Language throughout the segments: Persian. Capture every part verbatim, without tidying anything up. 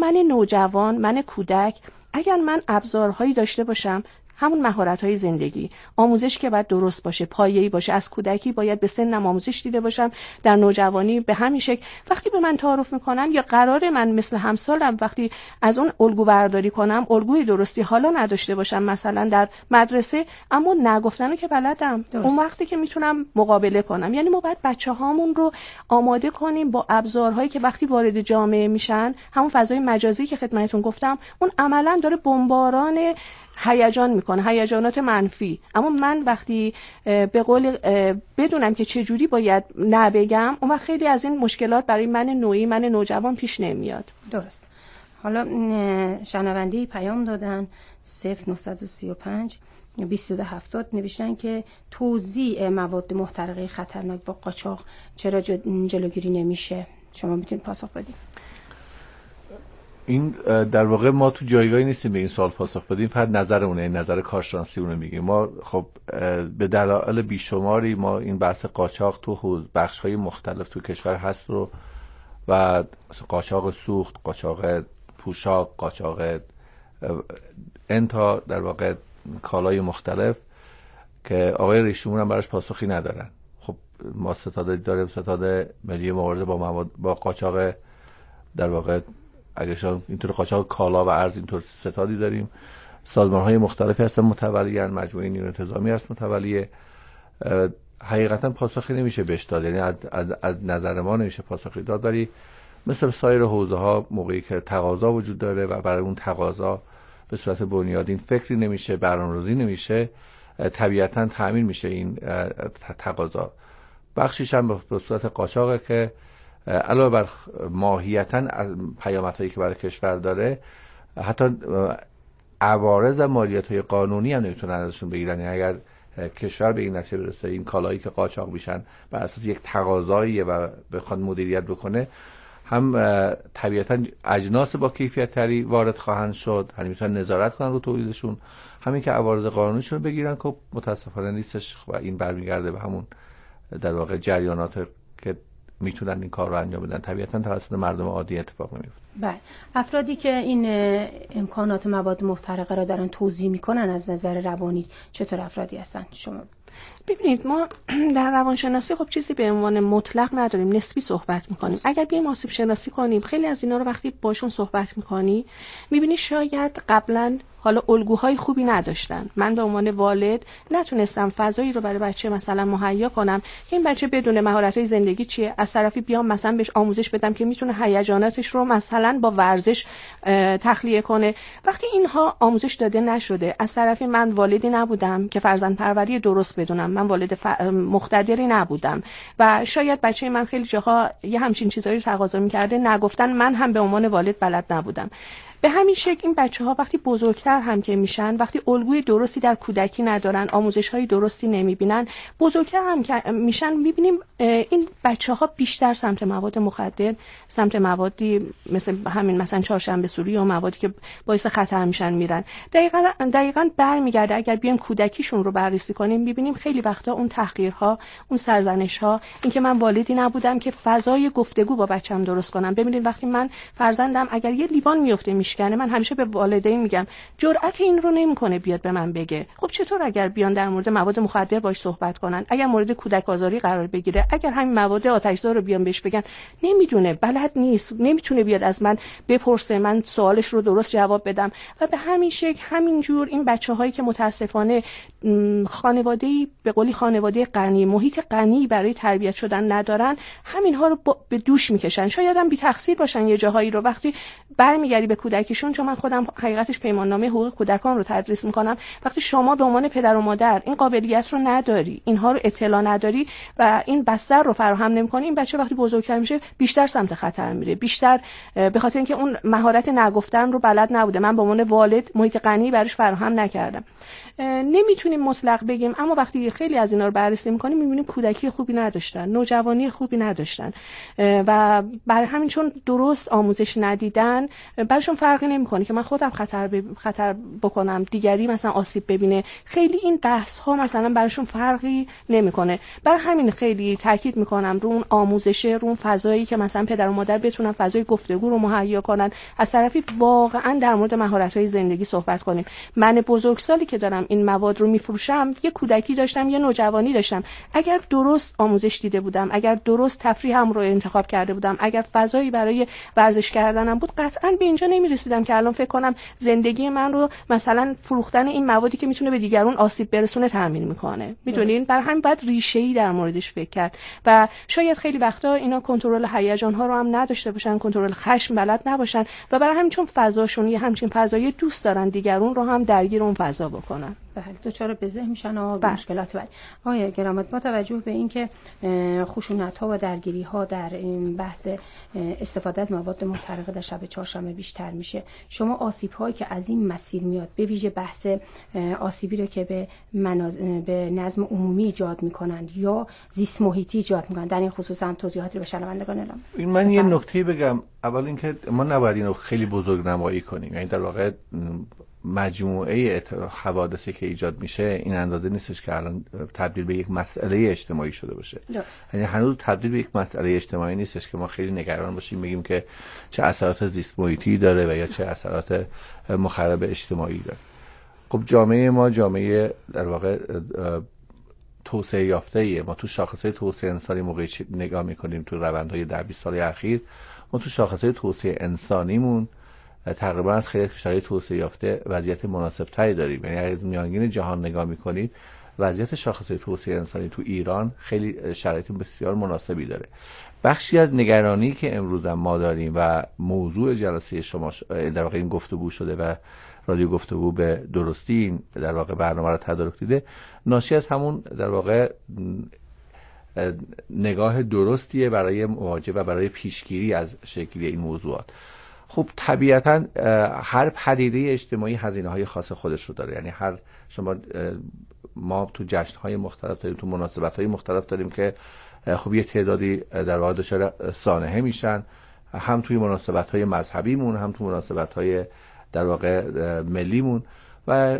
من نوجوان، من کودک، اگر من ابزارهایی داشته باشم، همون مهارت‌های زندگی، آموزش که باید درست باشه، پایه‌ای باشه، از کودکی باید به سنم آموزش دیده باشم، در نوجوانی به همین شکل وقتی به من تعارف میکنن یا قراره من مثل همسالم وقتی از اون الگو برداری کنم، الگوی درستی حالا نداشته باشم مثلا در مدرسه، اما نگفتنو که بلدم، درست. اون وقتی که میتونم مقابله کنم. یعنی ما باید بچه‌هامون رو آماده کنیم با ابزارهایی که وقتی وارد جامعه میشن، همون فضای مجازی که خدمتتون گفتم، اون عملاً داره بمباران هیجان میکنه، هیجانات منفی. اما من وقتی به قول بدونم که چه جوری باید نبگم، اون وقت خیلی از این مشکلات برای من نوعی، من نوجوان پیش نمیاد. درست. حالا شنونده پیام دادن صفر نه سه پنج بیست و دو هفتاد نوشتن که توزیع مواد محترقه خطرناک و قاچاق چرا جلوگیری نمیشه؟ شما میتونید پاسخ بدید. این در واقع ما تو جایگاهی نیستیم به این سوال پاسخ بدیم، فقط نظرمونه، این نظر کارشناسی اون رو میگیم. ما خب به دلایل بیشماری ما این بحث قاچاق تو حوز بخش‌های مختلف تو کشور هست رو و قاچاق سوخت، قاچاق پوشاک، قاچاق انتا در واقع کالای مختلف که آقای ریشمون هم براش پاسخی ندارن. خب ما ستاد داریم، ستاد ملی مبارزه با مواد با قاچاق در واقع اگه شما اینطور قاچاق کالا و ارز اینطور ستادی داریم، سازمان‌های مختلفی هستن متولیان، مجموعه نیروی انتظامی هست متولیه. حقیقتا پاسخی نمیشه بهش داد، یعنی از, از, از نظر ما نمیشه پاسخی داد، ولی مثل سایر حوزه‌ها موقعی که تقاضا وجود داره و برای اون تقاضا به صورت بنیادین فکری نمیشه، برنامه‌ریزی نمیشه، طبیعتا تامین میشه این تقاضا. بخشیش هم به صورت قاچاقه که علاوه بر ماهیتاً پیامدهایی که برای کشور داره، حتی عوارض و مالیات‌های قانونی هم نمیتونن ازشون بگیرن. یعنی اگر کشور به این نتیجه برسه این کالایی که قاچاق میشن بر اساس یک تقاضایی و بخواد مدیریت بکنه، هم طبیعتاً اجناس با کیفیت تری وارد خواهند شد، یعنی میتونن نظارت کنن رو تولیدشون، همین که عوارض قانونیشون رو بگیرن که متاسفانه نیستش و این برمیگرده به همون در واقع جریانات که میتونن این کار رو انجام بدن، طبیعتاً توسط مردم عادی اتفاق نمیفته. بله، افرادی که این امکانات مواد محترقه را دارن توزیع میکنن از نظر روانی چطور افرادی هستن شما؟ ببینید ما در روانشناسی خب چیزی به عنوان مطلق نداریم، نسبی صحبت میکنیم. اگر بیایم آسیب شناسی کنیم، خیلی از اینا رو وقتی باشون صحبت میکنی میبینی شاید قبلا حالا الگوهای خوبی نداشتن. من به عنوان والد نتونستم فضایی رو برای بچه مثلا مهیا کنم که این بچه بدون مهارت‌های زندگی چیه، از طرفی بیام مثلا بهش آموزش بدم که میتونه هیجاناتش رو مثلا با ورزش تخلیه کنه. وقتی اینها آموزش داده نشده، از طرفی من والدی نبودم که فرزند پروری درست بدونم، من والد ف... مقتدری نبودم و شاید بچه من خیلی جاها یه همچین چیزایی رو تقاضا می‌کرده، نگفتن من هم به عنوان والد بلد نبودم. به همین شکل این بچه‌ها وقتی بزرگتر هم که میشن، وقتی الگوی درستی در کودکی ندارن، آموزش‌های درستی نمی‌بینن، بزرگتر هم که میشن می‌بینیم این بچه‌ها بیشتر سمت مواد مخدر، سمت موادی مثل همین مثلا چهارشنبه سوری و موادی که باعث خطر میشن میرن. دقیقاً دقیقاً برمیگرده اگر بیایم کودکیشون رو بررسی کنیم، می‌بینیم خیلی وقتا اون تحقیرها، اون سرزنش‌ها، اینکه من والدی نبودم که فضای گفتگو با بچه‌م درست کنم. ببینید وقتی من فرزندم اگر یه لیوان میفته میشکنه، من همیشه به والدین میگم جرأت این رو نمیکنه بیاد به من بگه. خب چطور اگر بیان در مورد مواد مخدر باش صحبت کنن، اگر مورد کودک آزاری قرار بگیره، اگر همین مواد آتش‌زا رو بیان بهش بگن، نمیدونه، بلد نیست، نمیتونه بیاد از من بپرسه، من سوالش رو درست جواب بدم. و به همین شکل همینجور این بچه‌هایی که متاسفانه خانواده‌ای به قولی خانواده غنی، محیط غنی برای تربیت شدن ندارن، همینها رو به دوش میکشن. شاید هم بی تقصیر باشن یه جاهایی رو. وقتی برمیگردی به کودکیشون، چون من خودم حقیقتش پیماننامه حقوق کودکان رو تدریس میکنم، وقتی شما به عنوان پدر و مادر این قابلیت رو نداری، اینها رو اطلاع نداری و این بستر رو فراهم نمی‌کنی، این بچه وقتی بزرگتر میشه بیشتر سمت خطر میره، بیشتر به خاطر اینکه اون مهارت نگفتن رو بلد نبوده، من به عنوان والد محیط غنی براش فراهم نکردم. نمیتونیم مطلق بگیم، اما وقتی خیلی از اینا رو بررسی می‌کنیم می‌بینیم کودکی خوبی نداشتن، نوجوانی خوبی نداشتن و برای همین چون درست آموزش ندیدن براشون فرق فرقی نمیکنه که من خودم خطر ب... خطر بکنم، دیگری مثلا آسیب ببینه. خیلی این بحث ها مثلا براشون فرقی نمیکنه. برای همین خیلی تاکید میکنم رو اون آموزش، رو اون فضایی که مثلا پدر و مادر بتونن فضای گفتگو رو مهیا کنن، از طرفی واقعا در مورد مهارت‌های زندگی صحبت کنیم. من بزرگسالی که دارم این مواد رو میفروشم، یه کودکی داشتم، یه نوجوانی داشتم. اگر درست آموزش دیده بودم، اگر درست تفریحم رو انتخاب کرده بودم، اگر فضایی برای ورزش کردنم بود، قطعاً به اینجا نمی‌رسیدم که الان فکر کنم زندگی من رو مثلا فروختن این موادی که میتونه به دیگران آسیب برسونه تامین میکنه. میدونین؟ برای همین باید ریشه‌ای در موردش فکر کرد و شاید خیلی وقتا اینا کنترل هیجان ها رو هم نداشته باشن، کنترل خشم بلد نباشن و برای همین چون فضاشون یه همچین فضایی دوست دارن دیگران رو هم درگیر اون فضا بکنن. بله، دوچار به ذهن میشن و به مشکلات بعد. آیا گرامت با توجه به اینکه خشونت ها و درگیری ها در این بحث استفاده از مواد محترقه در شب چهارشنبه بیشتر میشه، شما آسیب هایی که از این مسیر میاد، به ویژه بحث آسیبی رو که به مناز... به نظم عمومی ایجاد میکنند یا زیست محیطی ایجاد میکنند، در این خصوص هم توضیحاتی رو به شنوندگان اعلام. این من یه نکته بگم. اول اینکه ما نباید اینو خیلی بزرگ نمایی کنیم، یعنی در واقع مجموعه حوادثی که ایجاد میشه این اندازه نیستش که الان تبدیل به یک مسئله اجتماعی شده باشه. یعنی هنوز تبدیل به یک مسئله اجتماعی نیستش که ما خیلی نگران باشیم بگیم که چه اثرات زیست محیطی داره و یا چه اثرات مخرب اجتماعی داره. خب جامعه ما جامعه در واقع توسعه یافته ایه. ما تو شاخصهای توسعه انسانی موقعی نگاه میکنیم تو روندهای ده بیست سال اخیر، ما تو شاخصهای توسعه انسانیمون تقریبا از خیلی کشورهای توسعه یافته وضعیت مناسب تری داریم. یعنی از میانگین جهان نگاه میکنید، وضعیت شاخصهای توسعه انسانی تو ایران خیلی شرایط بسیار مناسبی داره. بخشی از نگرانی که امروز ما داریم و موضوع جلسه شما در واقع این گفتگو شده و رادیو گفتگو به درستی این در واقع برنامه رو تدارک دیده، ناشی از همون در واقع نگاه درستیه برای مواجهه و برای پیشگیری از شکلی این موضوعات. خب طبیعتا هر پدیده اجتماعی هزینه‌های خاص خودش رو داره. یعنی هر شما ما تو جشن‌های مختلف داریم، تو مناسبت‌های مختلف داریم که خب یه تعدادی در واقع دچار سانحه میشن، هم توی مناسبت‌های مذهبیمون، هم تو مناسبت‌های در واقع ملیمون، و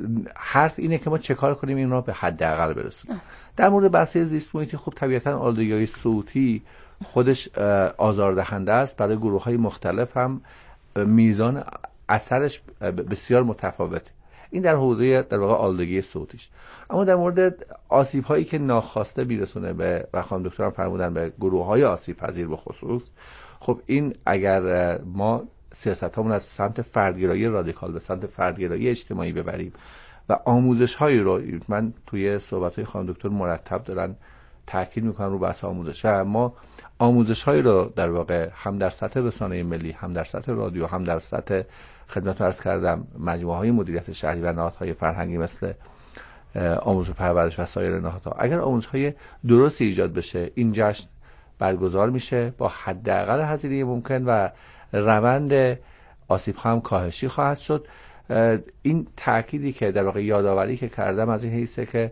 حرف اینه که ما چه کار کنیم این رو به حداقل برسونیم. در مورد بحث زیست محیطی خب طبیعتا آلودگی‌های صوتی خودش آزاردهنده است، برای گروه‌های مختلف هم میزان اثرش بسیار متفاوته. این در حوزه در واقع آلودگی صوتیش. اما در مورد آسیب‌هایی که ناخواسته میرسونه به، و خانم دکتر هم فرمودن، به گروه‌های آسیب پذیر به خصوص، خب این اگر ما سیاستامون از سمت فردگرایی رادیکال به سمت فردگرایی اجتماعی ببریم و آموزش‌هایی رو، من توی صحبت‌های خانم دکتر مرتب دارن تاکید میکنن رو بحث آموزش، ما آموزش‌هایی رو در واقع هم در سطح رسانه ملی، هم در سطح رادیو، هم در سطح خدمت عرض کردم مجموعه‌های مدیریت شهری و نهادهای فرهنگی مثل آموزش و پرورش و سایر نهادها، اگر آموزش‌های درستی ایجاد بشه، این جشن برگزار میشه با حداقل هزینه ممکن و روند آسیب‌ها هم کاهشی خواهد شد. این تأکیدی که در واقع یادآوری که کردم از این حیثه که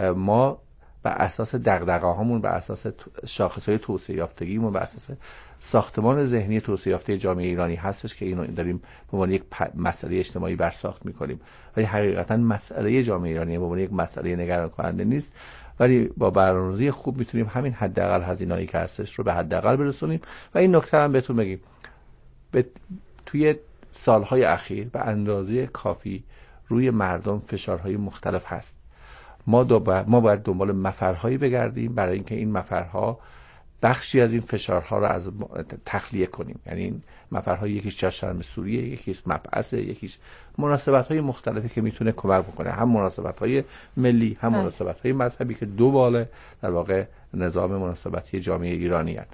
ما بر اساس دغدغه‌هامون، بر اساس شاخص‌های توسعه یافتگیمون، بر اساس ساختمان ذهنی توسعه یافته جامعه ایرانی هستش که اینو داریم به عنوان یک مسئله اجتماعی برساخت می‌کنیم. ولی حقیقتاً مسئله جامعه ایرانی به عنوان یک مسئله نگران کننده نیست، ولی با برنامه‌ریزی خوب میتونیم همین حداقل هزینه‌ای که هستش رو به حداقل برسونیم. و این نکته هم بهتون بگیم، به توی سالهای اخیر به اندازه کافی روی مردم فشارهای مختلف هست. ما دو با... ما باید دنبال مفرهایی بگردیم برای اینکه این مفرها بخشی از این فشارها رو از تخلیه کنیم. یعنی این مفرها یکیش چهارشنبه سوریه، یکیش مبعث، یکیش مناسبت‌های مختلفی که میتونه کمک بکنه، هم مناسبت‌های ملی، هم مناسبت‌های مذهبی که دو باله در واقع نظام مناسبتی جامعه ایرانی هست.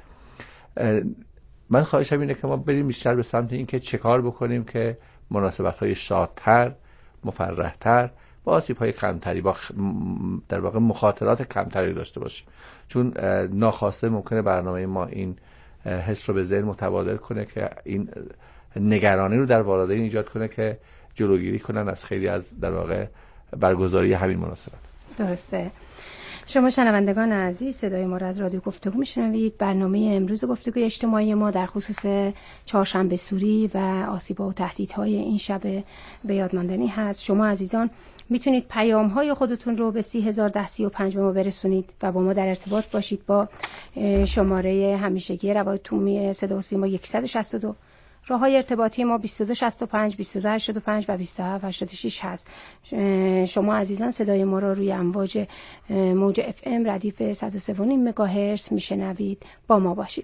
من خواهشم اینه که ما بریم بیشتر به سمت این که چه کار بکنیم که مناسبت‌های شادتر، مفرحتر، با آسیب‌های کمتری، با در واقع مخاطرات کمتری داشته باشیم. چون ناخواسته ممکنه برنامه ما این حس رو به ذهن متبادر کنه که این نگرانی رو در والدین ایجاد کنه که جلوگیری کنن از خیلی از در واقع برگزاری همین مناسبت. درسته. شما شنوندگان عزیز صدای ما را از رادیو گفتگو میشنوید. برنامه امروز گفتگوی اجتماعی ما در خصوص چهارشنبه سوری و آسیب‌ها و تهدیدهای این شب به یاد ماندنی هست. شما عزیزان میتونید پیام‌های خودتون رو به سی هزار ده سی و پنج به ما برسونید و با ما در ارتباط باشید با شماره همیشگی روابط عمومی صدا و سیما صد و شصت و دو. راه‌های ارتباطی ما بیست و دو شصت و پنج بیست و دو هشتاد و پنج و بیست و هفت هشتاد و شش هست. شما عزیزان صدای ما را روی امواج موج اف ام ردیف صد و سه و نیم مگاهرتز میشنوید. با ما باشید.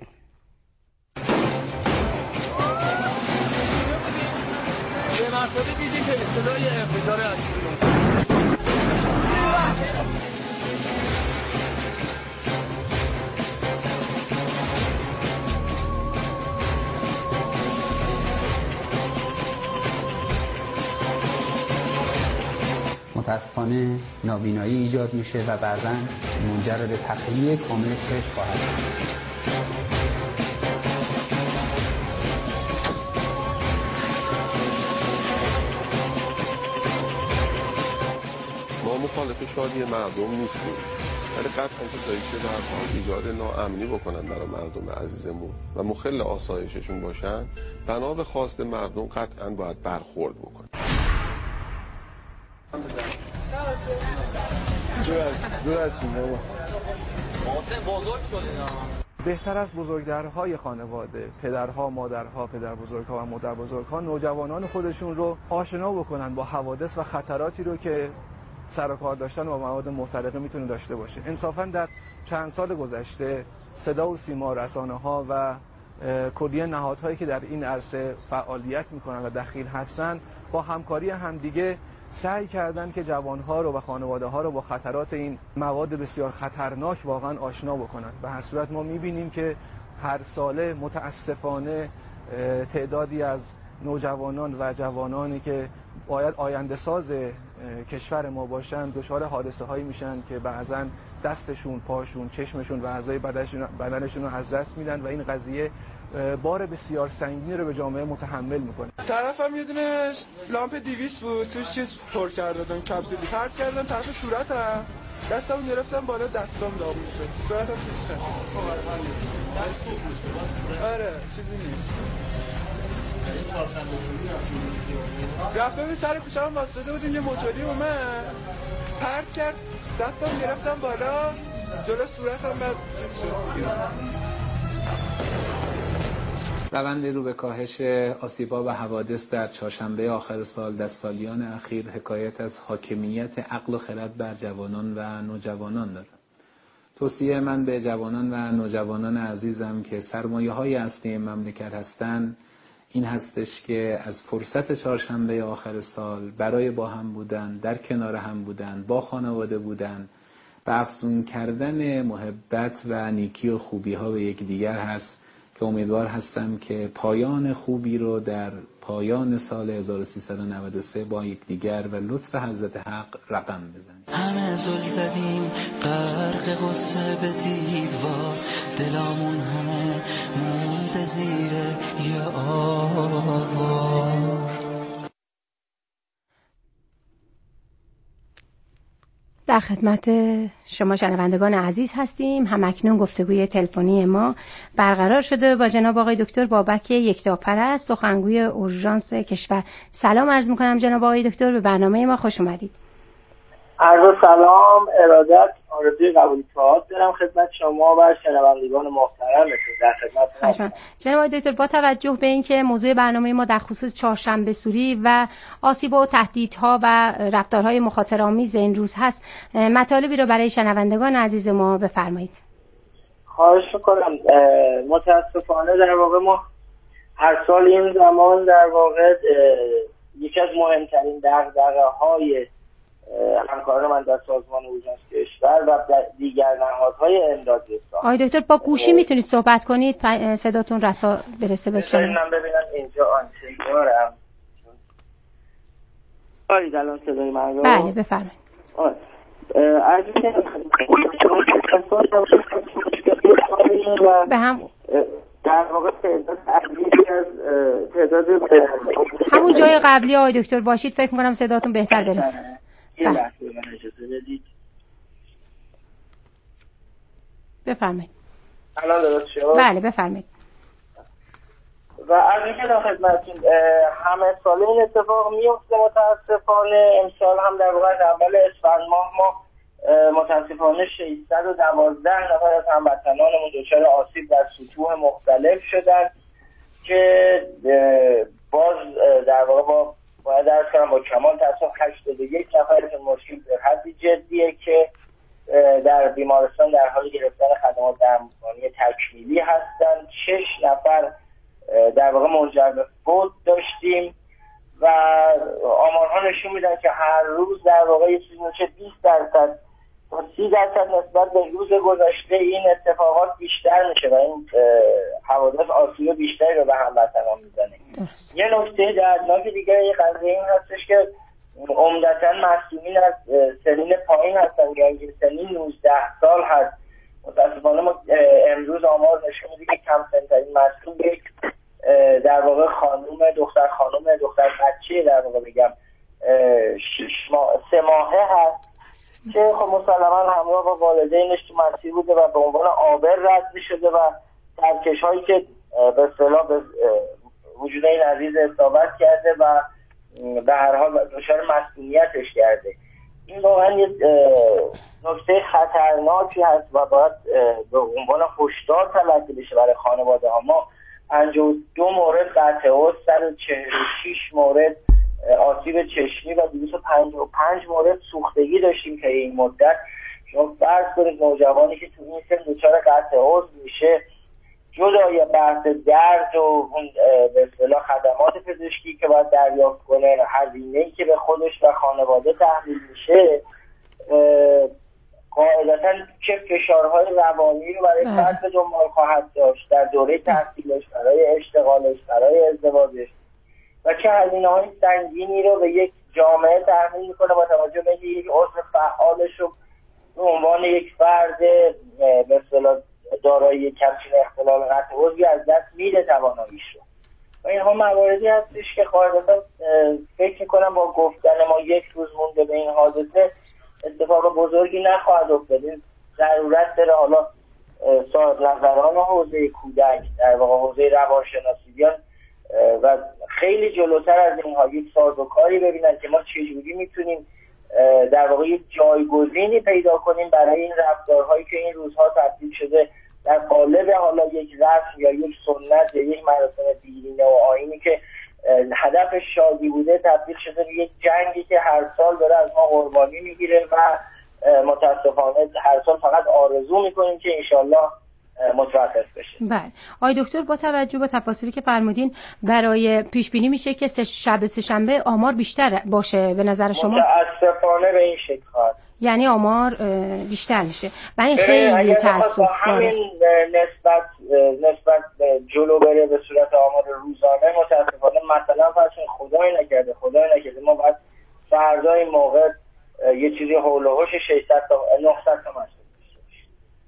یه مرتبه دیدیم که صدای انفجار اصلی متاسفانه نابینایی ایجاد میشه و بعضاً منجر به تخلیه کامل چشم خواهد شد. ما مخالف شادی مردم نیستیم، ولی قطعا کسایی که در حال ایجاد ناامنی بکنن برای مردم عزیزمون و مخل آسایششون باشن، بنا به خواست مردم قطعا باید برخورد بکنن. بهتر از بزرگترهای خانواده، پدرها، مادرها، پدر بزرگها و مادر بزرگها نوجوانان خودشون رو آشنا بکنن با حوادث و خطراتی رو که سر و کار داشتن با مواد محترقه میتونه داشته باشه. انصافاً در چند سال گذشته صدا و سیما، رسانه‌ها و کلیه نهادهایی که در این عرصه فعالیت میکنن و دخیل هستن با همکاری همدیگه سعی کردن که جوانها رو و خانواده ها رو با خطرات این مواد بسیار خطرناک واقعا آشنا بکنن. به هر صورت ما میبینیم که هر ساله متاسفانه تعدادی از نوجوانان و جوانانی که باید آینده ساز کشور ما باشن دچار حادثه هایی میشن که بعضا دستشون، پاشون، چشمشون و اعضای بدنشون رو از دست میدن و این قضیه بار بسیار سنگینی رو به جامعه متحمل میکنه. طرفم یه دونه لامپ دویست بود، توش چیز پر کردن، کپسولی پرت کردن طرف صورتم، دستمو گرفتم بالا، دستام داغون شد، صورتم چیز نشد. آره چیزی نیست. رفتم سر کوچه‌ام واسطه بودیم، یه موتوری اومد پرت کرد، دستم گرفتم بالا جلو صورتم بعد چیز شد. روند رو به کاهش آسیب‌ها و حوادث در چهارشنبه آخر سال در سالیان اخیر حکایت از حاکمیت عقل و خرد بر جوانان و نوجوانان دارد. توصیه من به جوانان و نوجوانان عزیزم که سرمایه‌های اصلی مملکت هستند این هستش که از فرصت چهارشنبه آخر سال برای با هم بودن، در کنار هم بودن، با خانواده بودن و افزون کردن محبت و نیکی و خوبی ها به یکدیگر هست که امیدوار هستم که پایان خوبی رو در پایان سال هزار و سیصد و نود و سه با یکدیگر و لطف حضرت حق رقم بزنیم. همه زل زدیم غرق غصه به دیوار، دلامون همه مونده زیر یه آوار. در خدمت شما شنوندگان عزیز هستیم. همکنون گفتگوی تلفنی ما برقرار شده با جناب آقای دکتر بابک یکتاپرست، سخنگوی اورژانس کشور. سلام عرض میکنم جناب آقای دکتر، به برنامه ما خوش اومدید. عرض سلام، ارادت، آرزوی قبول ساعت دارم خدمت شما و شنوندگان محترم. در خدمت شما جناب آقای دکتر، با توجه به اینکه موضوع برنامه ما در خصوص چهارشنبه سوری و آسیب‌ها و تهدیدها و رفتارهای مخاطره‌آمیز این روز هست، مطالبی رو برای شنوندگان عزیز ما بفرمایید. خواهش می‌کنم. متاسفانه در واقع ما هر سال این زمان در واقع یکی از مهمترین دغدغه‌های همکاران من در سازمان اورژانس کشور و دیگر نهادهای امدادی است. آقای دکتر با گوشی میتونید صحبت کنید، صداتون رسا برسه به شما. ببینم ببینم اینجا آنتن دارم. آید الان صدای من رو؟ بله بفرمایید. به هم در واقع تعداد از تعداد همون جای قبلی آقای دکتر باشید، فکر می‌کنم صداتون بهتر برسه. یه لحظه من اجازه بدید. بفرمایید. الان درست شد؟ بله بفرمایید. و از اینکه در خدمتتون همه ساله این اتفاق میفته متاسفانه. امسال هم در واقع اول اسفند ماه ما متاسفانه ششصد و دوازده نفر از هموطنانمون دچار آسیب در سطوح مختلف شدن که باز در واقع با باید درس کنم با کمال تاسف هشتاد و یک نفرشون مشکل به حدی جدیه که در بیمارستان در حال گرفتن خدمات درمانی تکمیلی هستن. شش نفر در واقع منجر به فوت داشتیم و آمارها نشون میدن که هر روز در واقع یه چیزی میشه بیست درصد تا سی درصد نسبت به روز گذشته این اتفاقات بیشتر میشه و این حوادث آسیب بیشتری رو به هموطنان میزنه. یه نکته دردناک دیگه یه قضیه این هستش که عمدتاً مسئولین از سنین پایین هستن، یعنی سنین نوزده سال هست. متاسفانه ما امروز آمار نشون میده که کم سن‌ترین مسئول یک در واقع خانوم دختر خانوم دختر بچه در واقع بگم شش ماه سه ماهه هست که خب مسلما همراه با والدینش تو مسیر بوده و به عنوان آبر رد می‌شده و ترکش هایی که به اصطلاح به وجود این عزیز اصابت کرده و به هر حال دچار مسئولیتش کرده. این واقعا یه نکته خطرناکی هست و باید به عنوان هشدار تلقی بشه برای خانواده ها. ما پنجاه و دو مورد قطع عضو، صد و چهل و شش مورد آسیب چشمی و دویست و پنجاه و پنج مورد سوختگی داشتیم که این مدت. شما فرض کنید نوجوانی که تو این سن دچار قطع عضو میشه، جدای بحث درد و اون به اصطلاح خدمات پزشکی که باید دریافت کنه، هزینه‌ای که به خودش و خانواده تحمیل میشه، قاعدتاً چه فشارهای روانی رو برای فرد به دنبال خواهد داشت در دوره تحصیلش، برای اشتغالش، برای ازدواجش و چه هزینه‌های سنگینی رو به یک جامعه تحمیل میکنه با توجه به اینکه یک عضو فعالش رو به عنوان یک فرد به اصطلاح دارای کمچین اختلال قطع عضوی از دست میده تواناییش رو. و اینها مواردی هستش که قاعدتا فکر میکنم با گفتن ما یک روز مونده به این حادثه اتفاق بزرگی نخواهد افتاد. این ضرورت داره حالا صاحب نظران حوزه کودک در واقع حوزه روانشناسی بیان و خیلی جلوتر از اینها یک سازوکاری ببینن که ما چجوری میتونیم در واقع یک جایگزینی پیدا کنیم برای این رفتارهایی که این روزها تبدیل شده در قالب حالا یک رسم یا یک سنت یا یک مراسم دیرینه و آیینی که هدف شادی بوده تبدیل شده به یک جنگی که هر سال داره از ما قربانی میگیره و متاسفانه هر سال فقط آرزو میکنیم که انشالله متوقف بشه. بله آقای دکتر، با توجه به تفاصیلی که فرمودین برای پیش بینی میشه که سه شب سه شنبه آمار بیشتر باشه به نظر شما؟ متاسفانه به این شکل خواهد، یعنی آمار بیشتر میشه و این خیلی تاسف همین نسبت نسبت جلو بره به صورت آمار روزانه. متاسفانه مثلا فرض خدای نکرده خدای نکرده ما باید فردا این موقع یه چیزی حول و حوش ششصد تا نهصد تا مسئول داشته باشیم.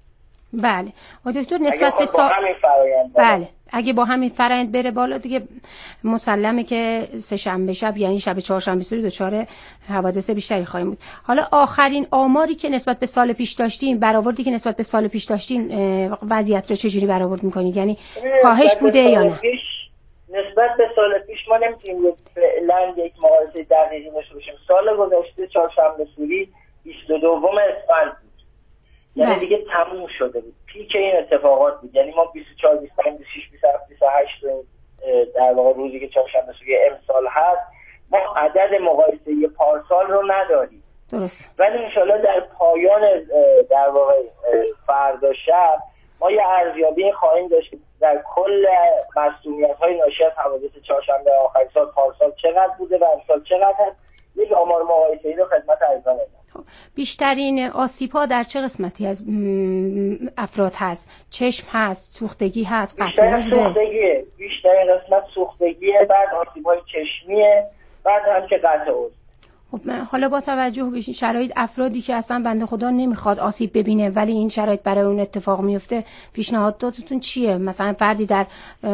بله آقای دکتر، نسبت به سا... بله اگه با همین فرآیند بره بالا دیگه مسلمه که سه شنبه شب یعنی شب چهارشنبه سوری دچار حوادث بیشتری خواهیم بود. حالا آخرین آماری که نسبت به سال پیش داشتیم، برآوردی که نسبت به سال پیش داشتیم، وضعیت رو چجوری برآورد می‌کنید؟ یعنی کاهش بوده یا نه؟ نسبت به سال پیش ما نمی‌تونیم فعلا یک مقایسه دقیقی داشته باشیم. سال گذشته چهارشنبه سوری بیست و دو اسفند بود، یعنی دیگه تموم شده بود، پیک این اتفاقات بود. یعنی ما بیست و چهار بیست و پنج بیست و شش بیست و هفت بیست و هشت در واقع روزی که چهارشنبه سوری امسال هست ما عدد مقایسه پارسال رو نداریم. درست. ولی انشالله در پایان در واقع فردا شب ما یه ارزیابی خواهیم داشت در کل مسئولیت‌های ناشی از حوادث چهارشنبه آخر سال پارسال چقدر بوده و امسال چقدر هست. یک آمار مقایسه‌ای رو خدمت عزیزان میدم. بیشترین آسیب‌ها در چه قسمتی از افراد هست؟ چشم هست، سوختگی هست، قطع عضو؟ سوختگیه. بیشترین قسمت سوختگیه، بعد آسیب‌های چشمیه، بعد هم که قطع عضو. خب حالا با توجه به شرایط افرادی که اصلا بنده خدا نمیخواد آسیب ببینه ولی این شرایط برای اون اتفاق میفته، پیشنهاداتتون چیه؟ مثلا فردی در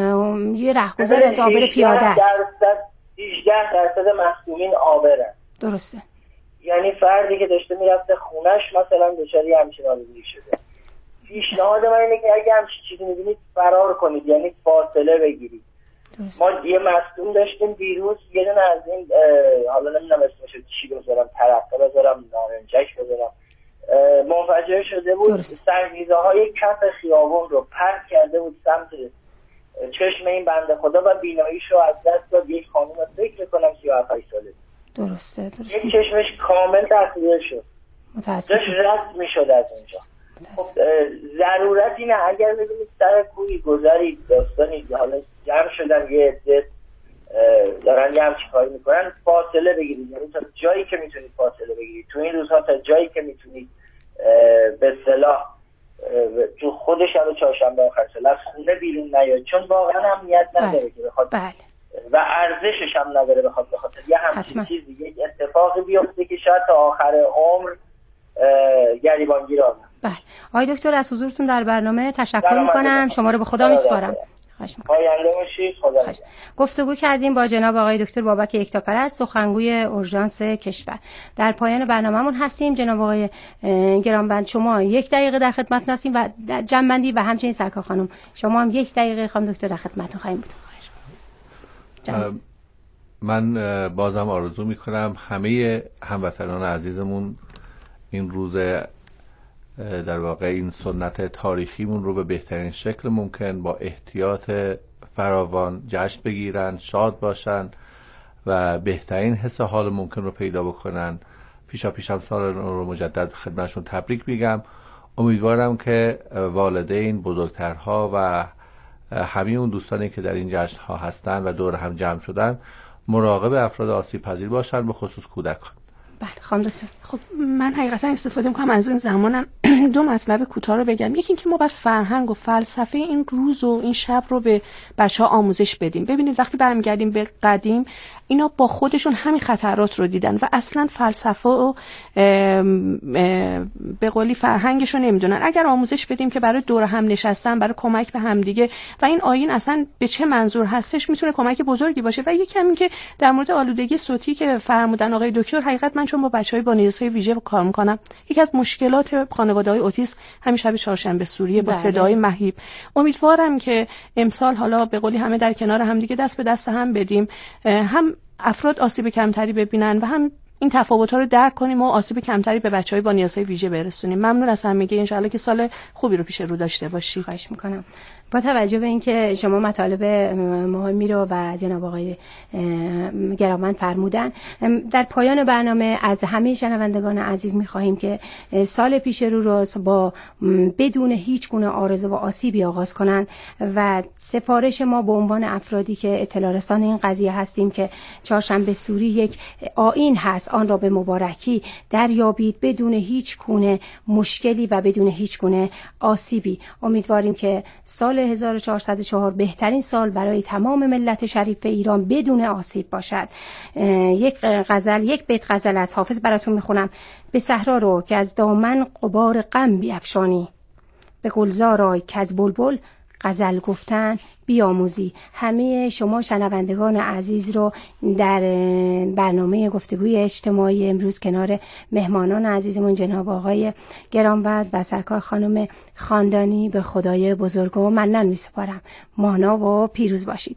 یه رهگذر از آبر پیاده است، هجده درصد مسئولین آبرن. درسته. یعنی فردی که داشته میرفته خونش مثلا دچار همچین آلودگی شده، پیشنهاد من اینه که اگه همچین چیزی می‌بینید فرار کنید، یعنی فاصله بگیرید. درست. ما یه مصدوم داشتیم دیروز، یه دونه از این حالا نمیدونم اسمش چی بذارم، ترقه بذارم، نارنجک بذارم، منفجر شده بود. سنگیزه های کف خیابون رو پرت کرده بود سمت چشم این بنده خدا و بیناییش رو از دست داد. یک خانم فکر کنم سی و هفت ساله. درسته درسته. یک چشمش کامل تخلیه شد. متاسفم. داشت رد میشد از اونجا. خب ضرورت اینه اگر ببینید سر کوی گذری داستانی حالا جمع شدن یه عده دارن یه همچی کاری میکنن، فاصله بگیرید. یعنی تا جایی که میتونید فاصله بگیرید تو این روزها، تا جایی که میتونید به اصطلاح تو خود شب چهارشنبه آخر سال از خونه بیرون نیاید، چون واقعا امنیت نداره که بخواد بله. و ارزشش هم نداره بخواد بخاطر یه همچین چیزی یک اتفاقی بیفته که شاید تا آخر عمر گریبانگیر آمد. بله. آقای دکتر از حضورتون در برنامه تشکر میکنم. شما رو به خدا میسپارم. خواهش میکنم. پاینده باشید. خدا نگهدار. گفتگو کردیم با جناب آقای دکتر بابک یکتاپرست، سخنگوی اورژانس کشور. در پایان برنامه‌مون هستیم. جناب آقای گرانبند شما یک دقیقه در خدمت هستیم و جنبندی و همچنین سرکار خانم شما هم یک دقیقه خانم دکتر در خدمتتون خواهیم بود. من بازم آرزو میکنم همه هموطنان عزیزمون این روز در واقع این سنت تاریخیمون رو به بهترین شکل ممکن با احتیاط فراوان جشن بگیرن، شاد باشن و بهترین حس حال ممکن رو پیدا بکنن. پیشا پیشم سال رو مجدد خدمتشون تبریک میگم. امیدوارم که والدین، بزرگترها و همه اون دوستانی که در این جشن ها هستن و دور هم جمع شدن مراقب افراد آسیب پذیر باشن، به خصوص کودکان. بله خانم دکتر. خب من حقیقتا استفاده میکنم از این زمانم دو مطلب کوتاه رو بگم. یکی اینکه ما باید فرهنگ و فلسفه این روز و این شب رو به بچه‌ها آموزش بدیم. ببینید وقتی برمیگردیم به قدیم، اینا با خودشون همین خطرات رو دیدن و اصلا فلسفه و به قولی فرهنگش رو نمیدونن. اگر آموزش بدیم که برای دور هم نشستن، برای کمک به همدیگه و این آیین اصلا به چه منظور هستش، میتونه کمک بزرگی باشه. و یکی همین که در مورد آلودگی صوتی که فرمودن آقای دکتر، حقیقت من چون با بچهای با نیازهای ویژه کار میکنم، یکی از مشکلات خانواده‌های اوتیسم همین شب چهارشنبه سوریه با صدای مهیب. امیدوارم که امسال حالا به قولی همه در کنار هم دیگه دست به دست هم بدیم، هم افراد آسیب کمتری ببینن و هم این تفاوت‌ها رو درک کنیم و آسیب کمتری به بچه‌های با نیازهای ویژه برسونیم. ممنون از همگی. ان شاءالله که سال خوبی رو پیش رو داشته باشی. خواهش می‌کنم. با توجه به اینکه شما مطالب مهمی رو و جناب آقای گرامند فرمودن، در پایان برنامه از همه شنوندگان عزیز می‌خواهیم که سال پیش رو رو با بدون هیچ گونه عارضه و آسیبی آغاز کنند و سفارش ما به عنوان افرادی که اطلاع رسان این قضیه هستیم که چهارشنبه سوری یک آیین هست، آن را به مبارکی دریابید بدون هیچ گونه مشکلی و بدون هیچ گونه آسیبی. امیدواریم که سال هزار و چهارصد و چهار بهترین سال برای تمام ملت شریف ایران بدون آسیب باشد. یک غزل، یک بیت غزل از حافظ براتون میخونم. به صحرا رو که از دامن غبار غم بیفشانی، به گلزار آی که از بلبل غزل گفتن بیاموزی. همه شما شنوندگان عزیز رو در برنامه گفتگوی اجتماعی امروز کنار مهمانان عزیزمون جناب آقای گرانبند و سرکار خانم خاندانی به خدای بزرگ و منن میسپارم. مانا و پیروز باشید.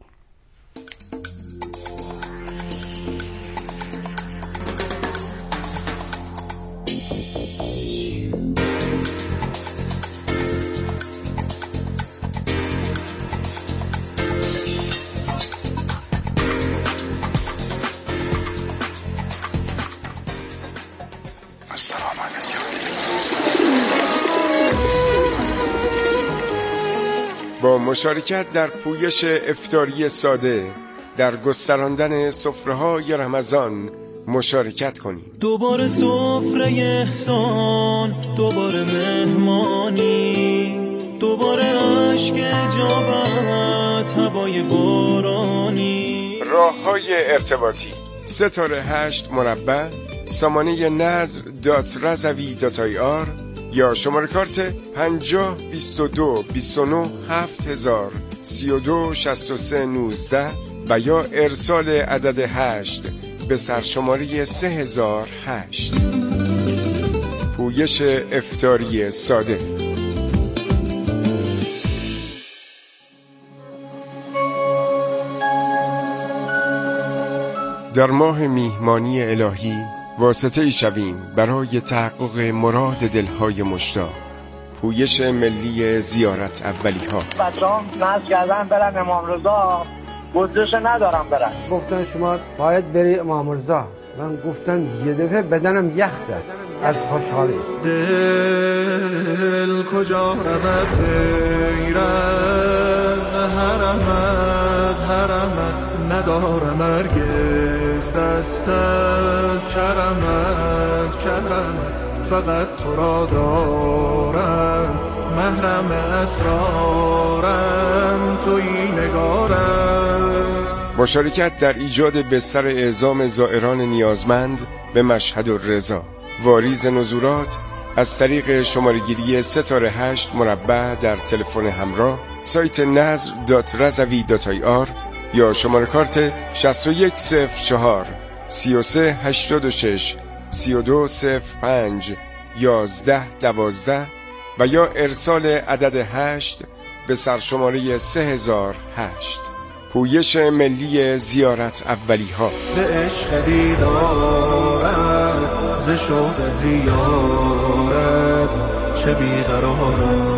با مشارکت در پویش افطاری ساده در گستراندن سفره‌های رمضان مشارکت کنید. دوباره سفره احسان، دوباره مهمانی، دوباره عشق اجابت، هوای بارانی. راه‌های ارتباطی ستاره هشت مربع سامانه نظر دات رضوی دات آی آر یا شماره کارت پنجاه بیست و دو بیست و نه هفت هزار سی و دو شصت و سه نوزده و یا ارسال عدد هشت به سرشماره سه هزار هشت. پویش افطاری ساده. در ماه میهمانی الهی واسطه ای شویم برای تحقق مراد دلهای مشتاق. پویش ملی زیارت اولی ها. بچه‌ها ناز کردن برن امام رضا، بودجهش ندارم برن. گفتن شما باید بری امام رضا. من گفتم یه دفعه بدنم یخ زد از خوشحالی. دل کجا رود غیر از حرمت، حرمت ندارم هرگز دست از کرمت، کرمت فقط تو را دارم، محرم اسرارم تویی نگارم. با شرکت در ایجاد بستر اعزام زائران نیازمند به مشهد الرضا، واریز نزولات از طریق شماره‌گیری ستاره هشت مربع در تلفن همراه، سایت نظر دات رضوی دات آی آر یا شماره کارت شصت و یک صفر چهار سی و سه هشتاد و شش سی و دو صفر پنج یازده دوازده و یا ارسال عدد هشت به سرشماره سه هزار و هشت. پویش ملی زیارت اولی ها. به عشق دیدارت ز شوق زیارت چه بیقرارم.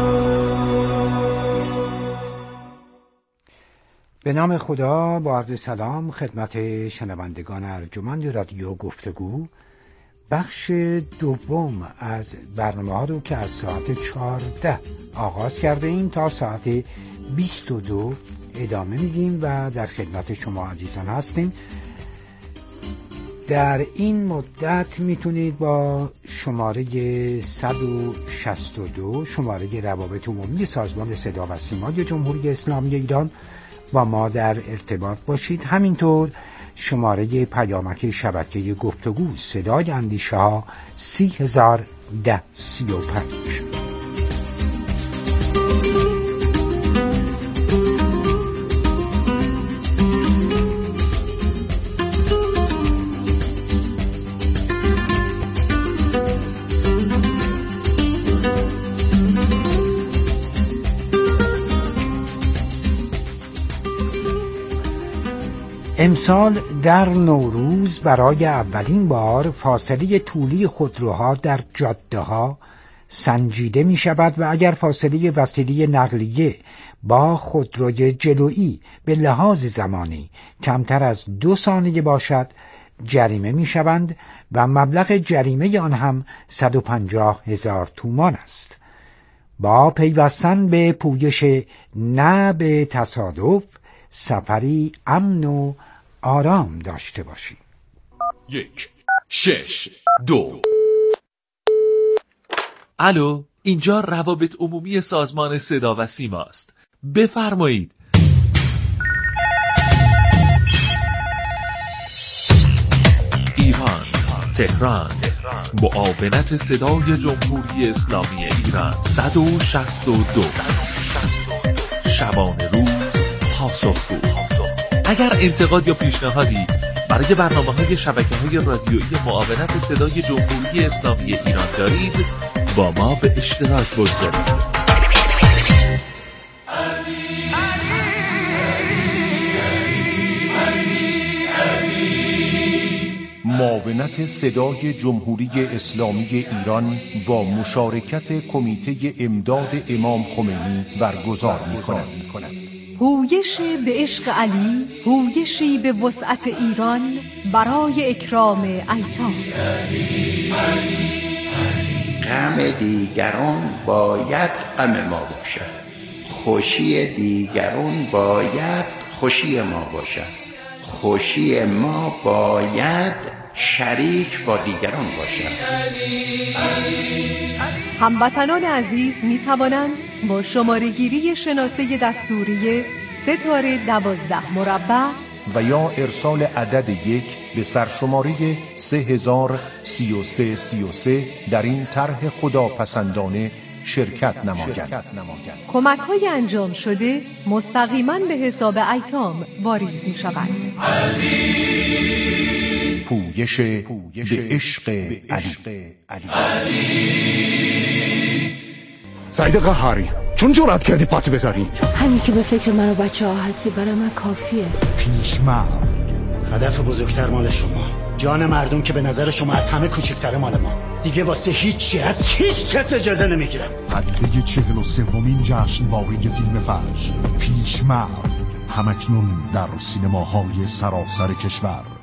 به نام خدا، با عرض سلام خدمت شنوندگان ارجمند رادیو گفتگو. بخش دوم از برنامه ها رو که از ساعت چهارده آغاز کرده ایم تا ساعت بیست و دو ادامه میدیم و در خدمت شما عزیزان هستیم. در این مدت میتونید با شماره صد و شصت و دو شماره روابط عمومی سازمان صدا و سیما جمهوری اسلامی ایران با ما در ارتباط باشید. همینطور شماره پیامک شبکه گفتگو صدای اندیشه ها سی هزار ده سی و پنج. امسال در نوروز برای اولین بار فاصله طولی خودروها در جاده‌ها سنجیده می شود و اگر فاصله وسیله نقلیه با خودروی جلویی به لحاظ زمانی کمتر از دو ثانیه باشد جریمه می شوند و مبلغ جریمه آن هم صد و پنجاه هزار تومان است. با پیوستن به پویش نه به تصادف سفری امن و آرام داشته باشید. یک شش دو. الو، اینجا روابط عمومی سازمان صدا و سیما است. بفرمایید. ایران، تهران، معاونت صدای جمهوری اسلامی ایران صد و شصت و دو. شبانه روز پاسخگو. اگر انتقاد یا پیشنهادی برای برنامه‌های شبکه‌های رادیویی معاونت صدای جمهوری اسلامی ایران دارید، با ما به اشتراک بگذارید. معاونت صدای جمهوری اسلامی ایران با مشارکت کمیته امداد امام خمینی برگزار می‌کند. هویش به عشق علی، هویشی به وسعت ایران برای اکرام ایتام. غم دیگران باید غم ما باشد، خوشی دیگران باید خوشی ما باشد، خوشی ما باید شریک با دیگران باشد. هموطنان عزیز می توانند با شماره گیری شناسه دستوری ستاره دوازده مربع و یا ارسال عدد یک به سرشماره سه هزار سی و سه سی و سه در این طرح خداپسندانه شرکت نمایند. کمک های انجام شده مستقیما به حساب ایتام واریز می شوند. پویش به عشق علی. سعید قهاری، چون جرأت کردی پات بذاری؟ همین که به فکر من و بچه ها هستی برای من کافیه. پیشمرد هدف بزرگتر مال شما، جان مردم که به نظر شما از همه کوچکتره مال ما. دیگه واسه هیچی از هیچ کس اجازه نمیگیرم. پدیده چهل و سومین جشنواره فیلم فجر پیشمرد همکنون در سینماهای سراسر کشور.